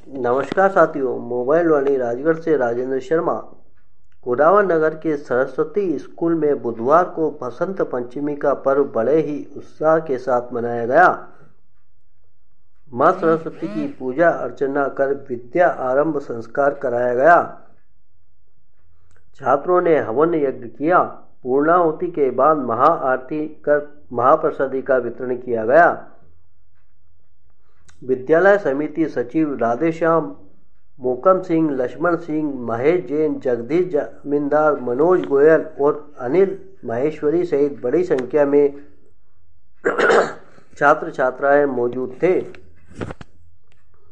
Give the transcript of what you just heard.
नमस्कार साथियों, मोबाइल वाणी राजगढ़ से राजेंद्र शर्मा। कुरावन नगर के सरस्वती स्कूल में बुधवार को बसंत पंचमी का पर्व बड़े ही उत्साह के साथ मनाया गया। मां सरस्वती की पूजा अर्चना कर विद्या आरंभ संस्कार कराया गया। छात्रों ने हवन यज्ञ किया। पूर्णाहुति के बाद महाआरती कर महाप्रसादी का वितरण किया गया। विद्यालय समिति सचिव राधेश्याम, मोकम सिंह, लक्ष्मण सिंह, महेश जैन, जगदीश जमींदार, मनोज गोयल और अनिल माहेश्वरी सहित बड़ी संख्या में छात्र छात्राएं मौजूद थे।